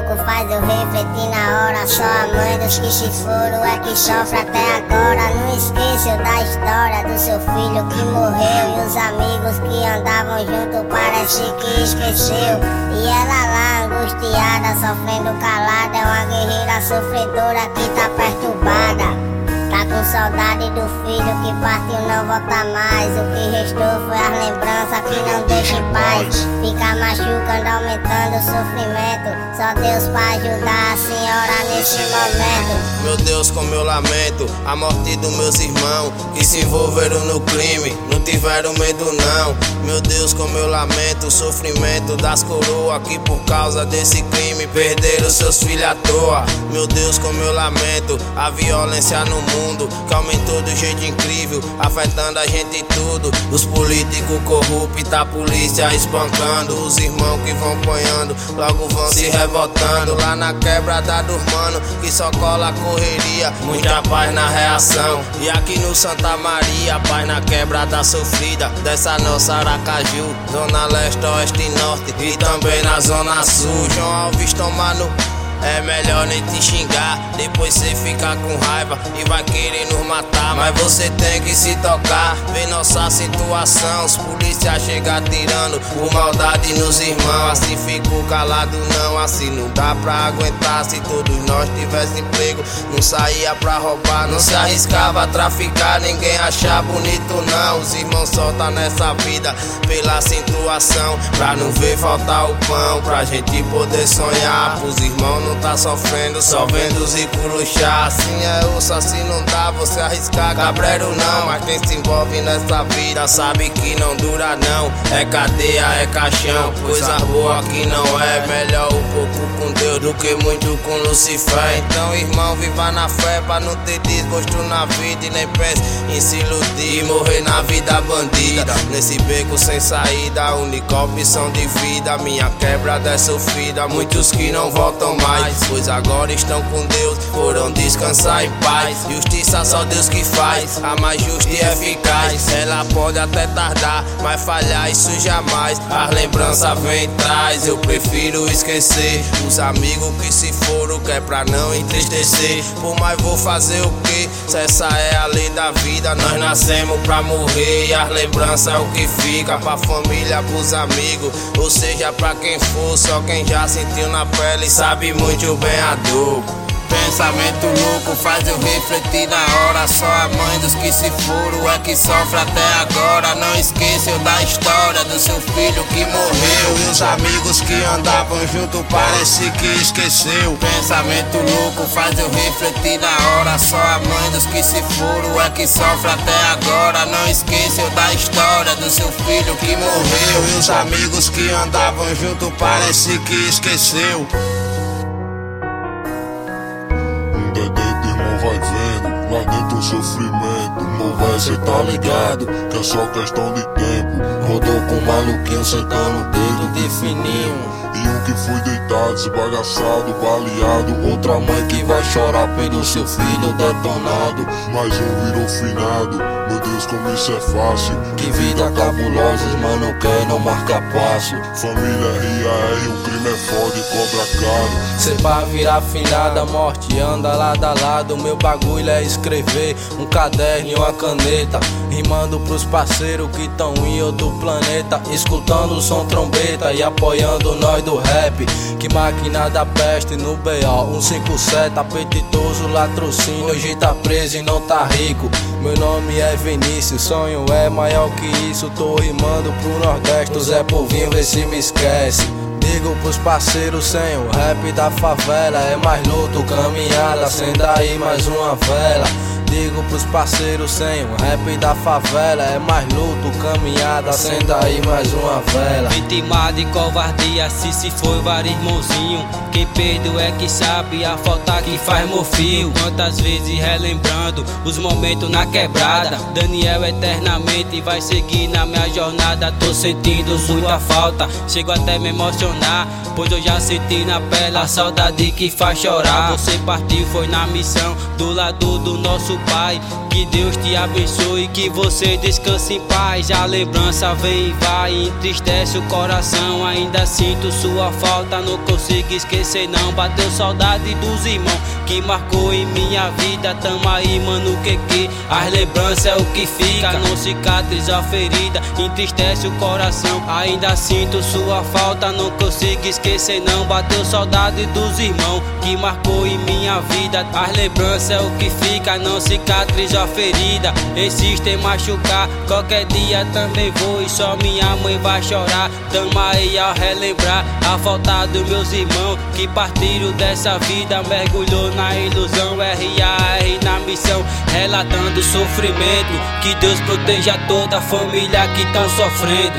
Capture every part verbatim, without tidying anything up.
louco faz eu refletir na hora. Só a mãe dos que se foram é que sofre até agora. Não esqueceu da história do seu filho que morreu, e os amigos que andavam junto parece que esqueceu. E ela lá angustiada, sofrendo calada, é uma guerreira sofredora que tá perturbada. Tá com saudade do filho que partiu, não volta mais. O que restou foi as lembranças que não deixam em paz. Fica machucando, aumentando o sofrimento. Só Deus pra ajudar a senhora nesse momento. Meu Deus, como eu lamento a morte dos meus irmãos que se envolveram no crime, não tiveram medo não. Meu Deus, como eu lamento o sofrimento das coroas que por causa desse crime perderam seus filhos à toa. Meu Deus, como eu lamento a violência no mundo que aumentou do jeito incrível, afetando a gente e tudo. Os políticos corruptos, a polícia espancando os irmãos que vão apanhando, logo vão se revoltando. Lá na quebrada dos mano que só cola a correria, muita paz na reação. E aqui no Santa Maria, paz na quebrada sofrida dessa nossa Aracaju, zona leste, oeste e norte, e também na zona sul. João Alves toma no... É melhor nem te xingar, depois cê fica com raiva e vai querer nos matar. Mas você tem que se tocar, ver nossa situação. Os polícia chegam atirando por maldade nos irmãos. Assim fico calado não, assim não dá pra aguentar. Se todos nós tivesse emprego, não saía pra roubar, não se arriscava a traficar, ninguém achar bonito não. Os irmãos só tá nessa vida pela situação, pra não ver faltar o pão, pra gente poder sonhar. Pros irmãos não tá sofrendo, só vendo os ricos luxar. Assim é osso, assim não dá você arriscar, cabreiro não. Mas quem se envolve nessa vida sabe que não dura não. É cadeia, é caixão, coisa boa que não é. Melhor um pouco com Deus do que muito com Lucifer. Então irmão, viva na fé pra não ter desgosto na vida, e nem pense em se iludir e morrer na vida bandida. Nesse beco sem saída, a única opção de vida. Minha quebrada é sofrida, muitos que não voltam mais, pois agora estão com Deus, foram descansar em paz. Justiça só Deus que faz, a mais justa e eficaz. Ela pode até tardar, mas falhar isso jamais. As lembranças vêm traz, eu prefiro esquecer os amigos que se foram, que é pra não entristecer. Por mais vou fazer o que, se essa é a lei da vida. Nós nascemos pra morrer e as lembranças é o que fica. Pra família, pros amigos, ou seja pra quem for. Só quem já sentiu na pele sabe muito bem a dor. Pensamento louco faz eu refletir na hora. Só a mãe dos que se foram é que sofre até agora. Não esqueceu da história do seu filho que morreu, e os amigos que andavam junto parece que esqueceu. Pensamento louco faz eu refletir na hora. Só a mãe dos que se foram é que sofre até agora. Não esqueceu da história do seu filho que morreu, e os amigos que andavam junto parece que esqueceu. Vai vendo, lá dentro o sofrimento. Não vai, cê tá ligado, que é só questão de tempo. Rodou com um maluquinho sentando o dedo de fininho, e um que foi deitado, esbagaçado, baleado. Outra mãe que vai chorar pelo seu filho detonado. Mais um virou finado, meu Deus como isso é fácil. Que vida cabulosa, os mano quer não marca passo. Família ria é, e o crime é foda e cobra caro. Cê pra virar finada, a morte anda lado a lado. Meu bagulho é escrever, um caderno e uma caneta, rimando pros parceiros que tão em outro planeta, escutando o som trombeta e apoiando nós do rap. Que máquina da peste no B O cento e cinquenta e sete, apetitoso latrocínio, hoje tá preso e não tá rico. Meu nome é Vinícius, sonho é maior que isso. Tô rimando pro Nordeste, o Zé Povinho vê se me esquece. Digo pros parceiros, sem o rap da favela é mais luto, caminhada, acenda aí mais uma vela. Digo pros parceiros, sem o rap da favela é mais luto, caminhada, acenda aí mais uma vela. Vítima de covardia, se se foi vários irmãozinho. Quem perdeu é que sabe a falta que faz meu fio. Quantas vezes relembrando os momentos na quebrada. Daniel eternamente vai seguir na minha jornada. Tô sentindo muita falta, chego até me emocionar, pois eu já senti na pele a saudade que faz chorar. Você partiu, foi na missão do lado do nosso pai. Que Deus te abençoe, que você descanse em paz. A lembrança vem e vai, entristece o coração. Ainda sinto sua falta, não consigo esquecer não. Bateu saudade dos irmãos que marcou em minha vida. Tamo aí, mano, que que as lembranças é o que fica. Não cicatriza a ferida, entristece o coração. Ainda sinto sua falta, não consigo esquecer não. Bateu saudade dos irmãos que marcou em minha vida. As lembranças é o que fica, não cicatriza a ferida. Insiste em machucar, qualquer dia também vou e só minha mãe vai chorar. Tamo aí a relembrar a falta dos meus irmãos que partiram dessa vida. Mergulhou na ilusão, R A R na missão, relatando o sofrimento. Que Deus proteja toda a família que tão sofrendo.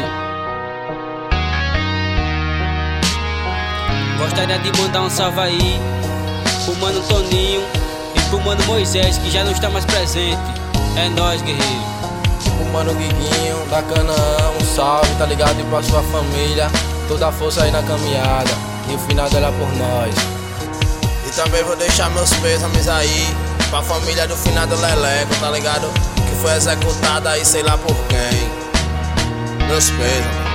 Gostaria de mandar um salve aí pro mano Toninho e pro mano Moisés, que já não está mais presente. É nóis, guerreiro. Pro mano Guiguinho da Canaã, um salve, tá ligado? E pra sua família, toda a força aí na caminhada, e o final dela por nós. E também vou deixar meus pêsames aí pra família do finado Leleco, tá ligado? Que foi executada aí sei lá por quem. Meus pêsames.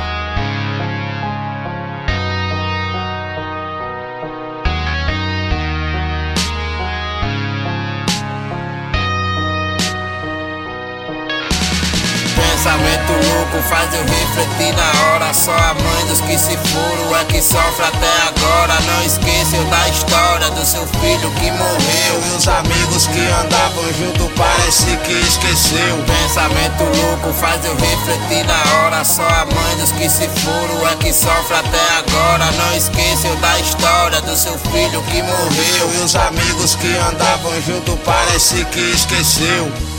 Pensamento louco faz eu refletir na hora. Só a mãe dos que se foram é que sofre até agora. Não esqueceu da história do seu filho que morreu. E os amigos que andavam junto parece que esqueceu. Pensamento louco faz eu refletir na hora. Só a mãe dos que se foram é que sofre até agora. Não esqueceu da história do seu filho que morreu. E os amigos que andavam junto parece que esqueceu.